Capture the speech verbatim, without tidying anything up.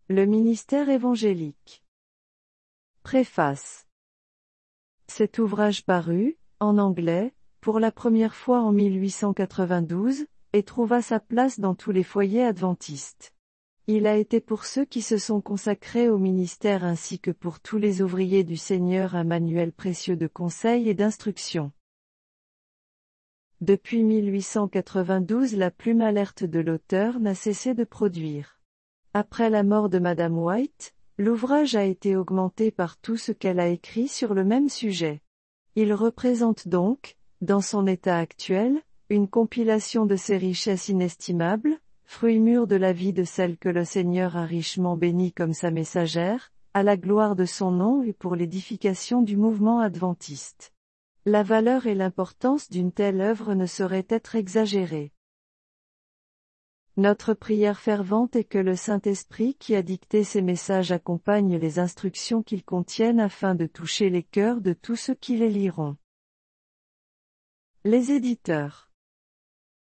Le ministère évangélique. Préface. Cet ouvrage parut, en anglais, pour la première fois en mille huit cent quatre-vingt-douze, et trouva sa place dans tous les foyers adventistes. Il a été pour ceux qui se sont consacrés au ministère ainsi que pour tous les ouvriers du Seigneur un manuel précieux de conseils et d'instruction. Depuis mille huit cent quatre-vingt-douze, la plume alerte de l'auteur n'a cessé de produire. Après la mort de Madame White, l'ouvrage a été augmenté par tout ce qu'elle a écrit sur le même sujet. Il représente donc, dans son état actuel, une compilation de ses richesses inestimables, fruits mûrs de la vie de celle que le Seigneur a richement bénie comme sa messagère, à la gloire de son nom et pour l'édification du mouvement adventiste. La valeur et l'importance d'une telle œuvre ne sauraient être exagérées. Notre prière fervente est que le Saint-Esprit qui a dicté ces messages accompagne les instructions qu'ils contiennent afin de toucher les cœurs de tous ceux qui les liront. Les éditeurs.